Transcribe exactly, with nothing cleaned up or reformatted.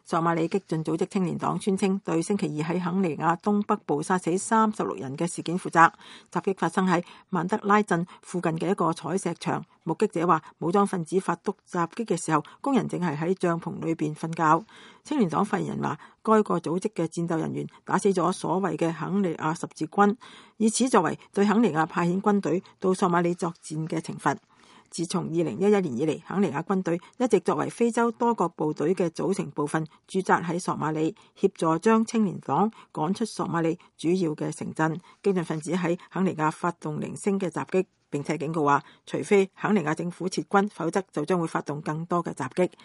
索馬里激進組織青年黨宣稱對星期二喺肯尼亞東北部殺死三十六人嘅事件負責。襲擊發生喺曼德拉鎮附近嘅一個採石場。目擊者話，武裝分子發動襲擊嘅時候，工人正係喺帳篷裏邊瞓覺。青年黨發言人話，該個組織嘅戰鬥人員打死咗所謂嘅肯尼亞十字軍，以此作為對肯尼亞派遣軍隊到索馬里作戰嘅懲罰。自從二零一一年以嚟，肯尼亞軍隊一直作為非洲多國部隊嘅組成部分，駐紮喺索馬里，協助將青年黨趕出索馬里主要嘅城鎮。激進分子喺肯尼亞發動零星嘅襲擊，並且警告話，除非肯尼亞政府撤軍，否則就將會發動更多嘅襲擊。